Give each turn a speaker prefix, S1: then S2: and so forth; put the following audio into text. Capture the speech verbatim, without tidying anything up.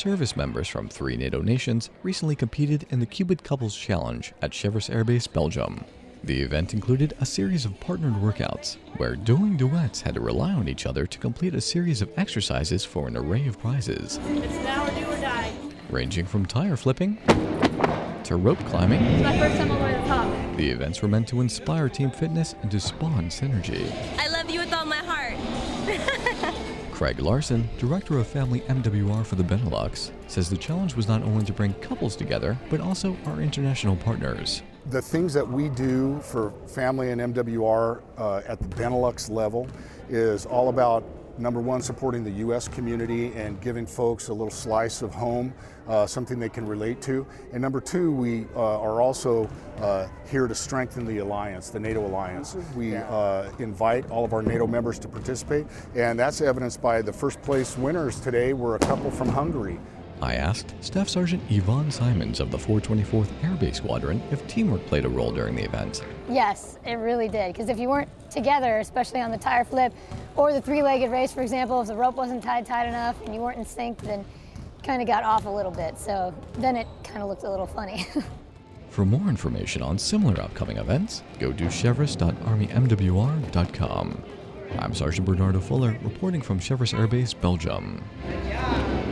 S1: service members from three NATO nations recently competed in the Cupid Couples Challenge at Chevreuse Air Base, Belgium. The event included a series of partnered workouts, where dueling duets had to rely on each other to complete a series of exercises for an array of prizes.
S2: It's now or do or die.
S1: Ranging from tire flipping to rope climbing.
S2: It's my first time all the way to the top.
S1: The events were meant to inspire team fitness and to spawn synergy.
S3: I love you with all my heart.
S1: Craig Larson, Director of Family M W R for the Benelux, says the challenge was not only to bring couples together, but also our international partners.
S4: The things that we do for Family and M W R uh, at the Benelux level is all about, number one, supporting the U S community and giving folks a little slice of home, uh, something they can relate to. And number two, we uh, are also uh, here to strengthen the alliance, the NATO alliance. We uh, invite all of our NATO members to participate, and that's evidenced by the first place winners today were a couple from Hungary.
S1: I asked Staff Sergeant Yvonne Simons of the four twenty-fourth Air Base Squadron if teamwork played a role during the event.
S5: Yes, it really did, because if you weren't together, especially on the tire flip or the three-legged race, for example, if the rope wasn't tied tight enough and you weren't in sync, then it kind of got off a little bit, so then it kind of looked a little funny.
S1: For more information on similar upcoming events, go to chevreuse dot army m w r dot com. I'm Sergeant Bernardo Fuller, reporting from Chevreuse Air Base, Belgium.
S2: Yeah.